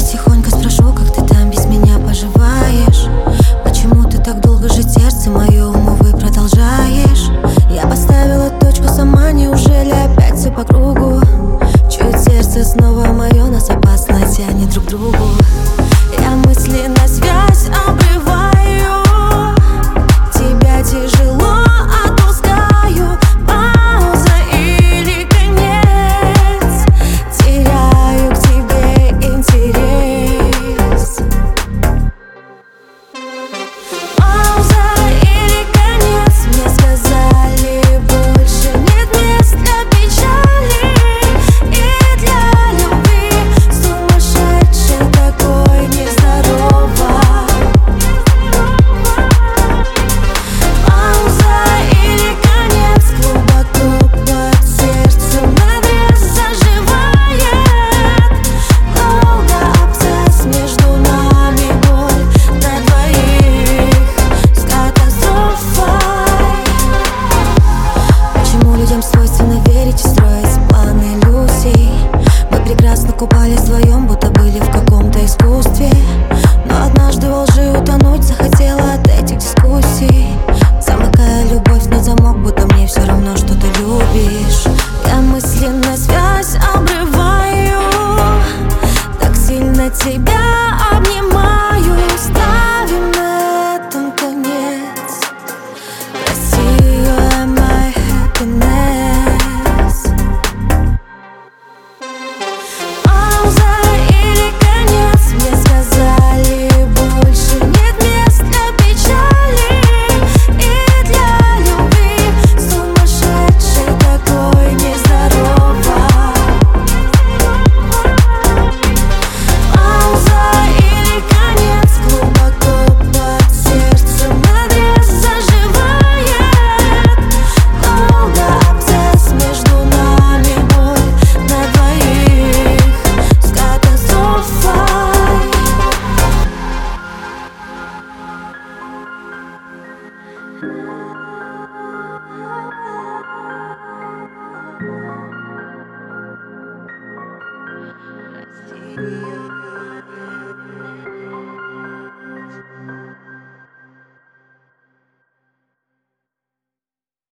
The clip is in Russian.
тихонько спрошу, как ты там без меня поживаешь? Почему ты так долго жить сердце мое, увы, продолжаешь? Я поставила точку сама, неужели опять все по кругу? Чует сердце снова мое, нас опасно тянет друг к другу. Я мысли на связь обрываю, тебя тяжело отпускаю. Пауза или конец, теряю к тебе интерес. Пауза или конец, мне сказали, больше нет мест для печали и для любви. Сумасшедший такой, нездорово. Пауза или конец, глубоко под сердцем надрез заживает. Долго абсцесс, между нами боль на двоих с катастрофой. Почему людям свойственно верить и строить планы иллюзий? Мы прекрасно купались вдвоем, будто были в каком-то искусстве.